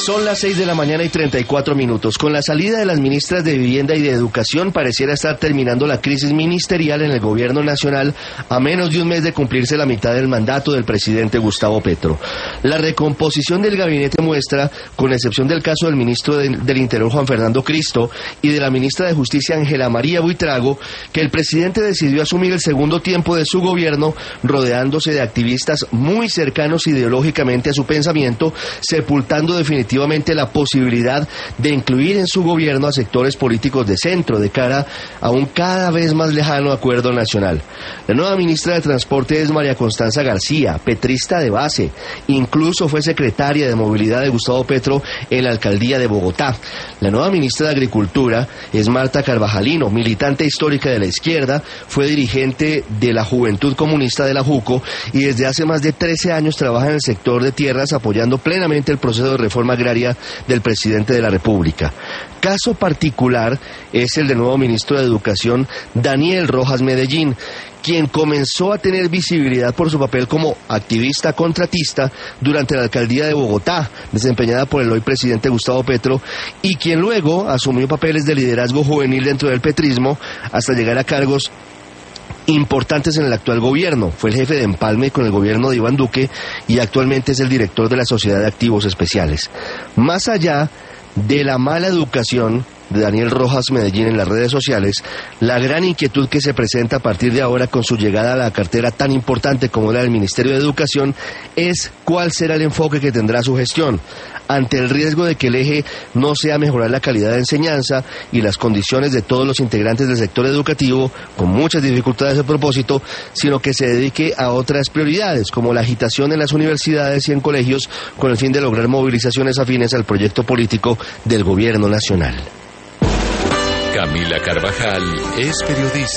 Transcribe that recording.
Son las 6 de la mañana y 34 minutos. Con la salida de las ministras de Vivienda y de Educación, pareciera estar terminando la crisis ministerial en el gobierno nacional a menos de un mes de cumplirse la mitad del mandato del presidente Gustavo Petro. La recomposición del gabinete muestra, con excepción del caso del ministro del Interior Juan Fernando Cristo y de la ministra de Justicia Ángela María Buitrago, que el presidente decidió asumir el segundo tiempo de su gobierno rodeándose de activistas muy cercanos ideológicamente a su pensamiento, sepultando definitivamente la posibilidad de incluir en su gobierno a sectores políticos de centro de cara a un cada vez más lejano acuerdo nacional. La nueva ministra de Transporte es María Constanza García, petrista de base, incluso fue secretaria de Movilidad de Gustavo Petro en la alcaldía de Bogotá. La nueva ministra de Agricultura es Marta Carvajalino, militante histórica de la izquierda, fue dirigente de la Juventud Comunista de la JUCO y desde hace más de 13 años trabaja en el sector de tierras apoyando plenamente el proceso de reforma agraria del presidente de la República. Caso particular es el del nuevo ministro de Educación, Daniel Rojas Medellín, quien comenzó a tener visibilidad por su papel como activista contratista durante la alcaldía de Bogotá, desempeñada por el hoy presidente Gustavo Petro, y quien luego asumió papeles de liderazgo juvenil dentro del petrismo hasta llegar a cargos importantes en el actual gobierno. Fue el jefe de empalme con el gobierno de Iván Duque y actualmente es el director de la Sociedad de Activos Especiales. Más allá de la mala educación de Daniel Rojas Medellín en las redes sociales, la gran inquietud que se presenta a partir de ahora con su llegada a la cartera tan importante como la del Ministerio de Educación es cuál será el enfoque que tendrá su gestión, ante el riesgo de que el eje no sea mejorar la calidad de enseñanza y las condiciones de todos los integrantes del sector educativo, con muchas dificultades a propósito, sino que se dedique a otras prioridades, como la agitación en las universidades y en colegios, con el fin de lograr movilizaciones afines al proyecto político del gobierno nacional. Camila Carvajal es periodista.